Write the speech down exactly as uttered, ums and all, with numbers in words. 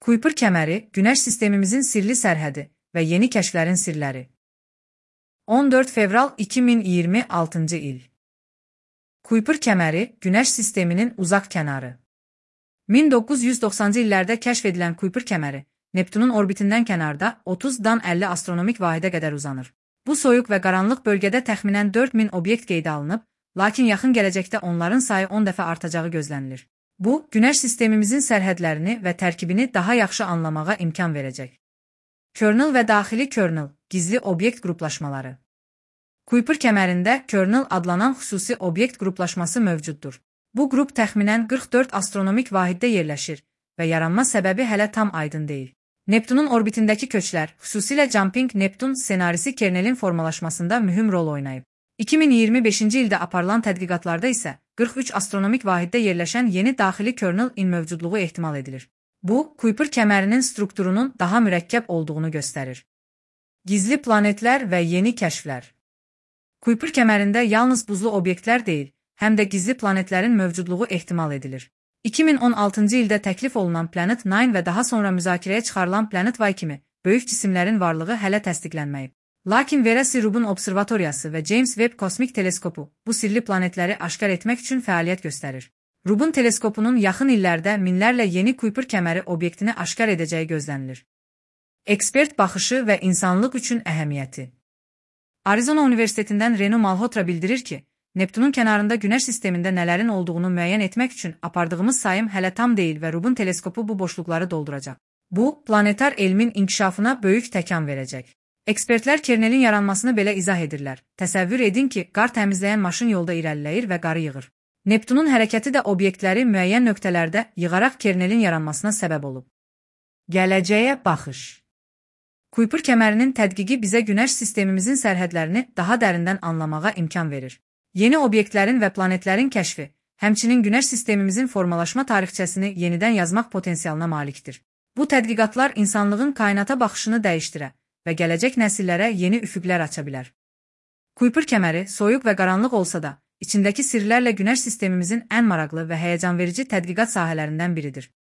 Kuiper kəməri, Günəş sistemimizin sirli sərhədi və yeni kəşflərin sirləri. on dörd fevral iki min iyirmi altıncı il. Kuiper kəməri, Günəş sisteminin uzaq kənarı. min doqquz yüz doxsanıncı illərdə kəşf edilən Kuiper kəməri, Neptunun orbitindən kənarda otuzdan əlli astronomik vahidə qədər uzanır. Bu soyuq və qaranlıq bölgədə təxminən dörd min obyekt qeydə alınıb, lakin yaxın gələcəkdə onların sayı on dəfə artacağı gözlənilir. Bu, Günəş sistemimizin sərhədlərini və tərkibini daha yaxşı anlamağa imkan verəcək. Kernel və daxili kernel, gizli obyekt qruplaşmaları. Kuiper kəmərində kernel adlanan xüsusi obyekt qruplaşması mövcuddur. Bu qrup təxminən qırx dörd astronomik vahiddə yerləşir və yaranma səbəbi hələ tam aydın deyil. Neptunun orbitindəki köçlər, xüsusilə Jumping Neptune ssenarisi kernelin formalaşmasında mühüm rol oynayıb. iki min iyirmi beşinci ildə aparılan tədqiqatlarda isə qırx üç astronomik vahiddə yerləşən yeni daxili kernel in mövcudluğu ehtimal edilir. Bu, Kuiper kəmərinin strukturunun daha mürəkkəb olduğunu göstərir. Gizli planetlər və yeni kəşflər. Kuiper kəmərində yalnız buzlu obyektlər deyil, həm də gizli planetlərin mövcudluğu ehtimal edilir. iki min on altıncı ildə təklif olunan Planet Nine və daha sonra müzakirəyə çıxarılan Planet Y kimi böyük cisimlərin varlığı hələ təsdiqlənməyib. Lakin Vera C. Rubin observatoriyası və James Webb kosmik teleskopu bu sirli planetləri aşkar etmək üçün fəaliyyət göstərir. Rubin teleskopunun yaxın illərdə minlərlə yeni Kuiper kəməri obyektini aşkar edəcəyi gözlənilir. Ekspert baxışı və insanlıq üçün əhəmiyyəti. Arizona Universitetindən Renu Malhotra bildirir ki, Neptunun kənarında Günəş sistemində nələrin olduğunu müəyyən etmək üçün apardığımız sayım hələ tam deyil və Rubin teleskopu bu boşluqları dolduracaq. Bu, planetar elmin inkişafına böyük təkan verəcək. Ekspertlər kernelin yaranmasını belə izah edirlər. Təsəvvür edin ki, qar təmizləyən maşın yolda irəliləyir və qarı yığır. Neptunun hərəkəti də obyektləri müəyyən nöqtələrdə yığaraq kernelin yaranmasına səbəb olub. Gələcəyə baxış. Kuiper kəmərinin tədqiqi bizə Günəş sistemimizin sərhədlərini daha dərindən anlamağa imkan verir. Yeni obyektlərin və planetlərin kəşfi, həmçinin Günəş sistemimizin formalaşma tarixçəsini yenidən yazmaq potensialına malikdir. Bu tədqiqatlar insanlığın kainata baxışını dəyişdirə və gələcək nəsillərə yeni üfüqlər aça bilər. Kuiper kəməri soyuq və qaranlıq olsa da, içindəki sirlərlə Günəş sistemimizin ən maraqlı və həyəcanverici tədqiqat sahələrindən biridir.